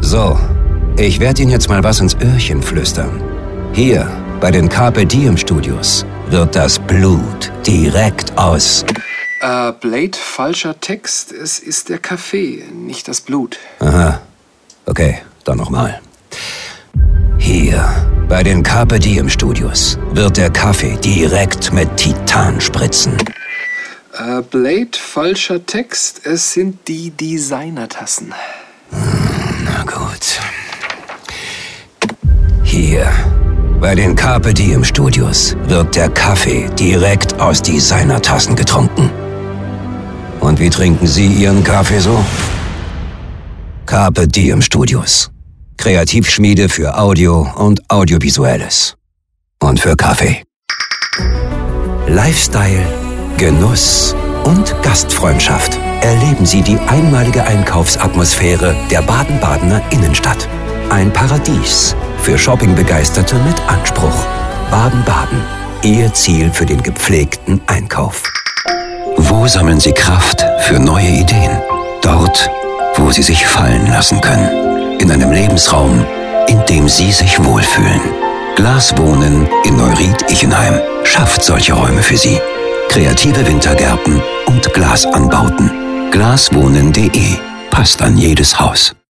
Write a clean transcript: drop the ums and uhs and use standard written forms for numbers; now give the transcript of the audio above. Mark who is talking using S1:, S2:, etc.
S1: So, ich werde Ihnen jetzt mal was ins Öhrchen flüstern. Hier, bei den Carpe Diem Studios, wird das Blut direkt aus...
S2: Blade, falscher Text. Es ist der Kaffee, nicht das Blut.
S1: Aha. Okay, dann nochmal. Hier, bei den Carpe Diem Studios, wird der Kaffee direkt mit Titan spritzen.
S2: Blade, falscher Text. Es sind die Designertassen.
S1: Na gut. Hier, bei den Carpe Diem Studios, wird der Kaffee direkt aus Designertassen getrunken. Und wie trinken Sie Ihren Kaffee so? Carpe Diem Studios. Kreativschmiede für Audio und Audiovisuelles. Und für Kaffee. Lifestyle, Genuss und Gastfreundschaft. Erleben Sie die einmalige Einkaufsatmosphäre der Baden-Badener Innenstadt. Ein Paradies für Shoppingbegeisterte mit Anspruch. Baden-Baden. Ihr Ziel für den gepflegten Einkauf. Wo sammeln Sie Kraft für neue Ideen? Dort, wo Sie sich fallen lassen können. In einem Lebensraum, in dem Sie sich wohlfühlen. Glaswohnen in Neuried-Ichenheim schafft solche Räume für Sie. Kreative Wintergärten und Glasanbauten. Glaswohnen.de passt an jedes Haus.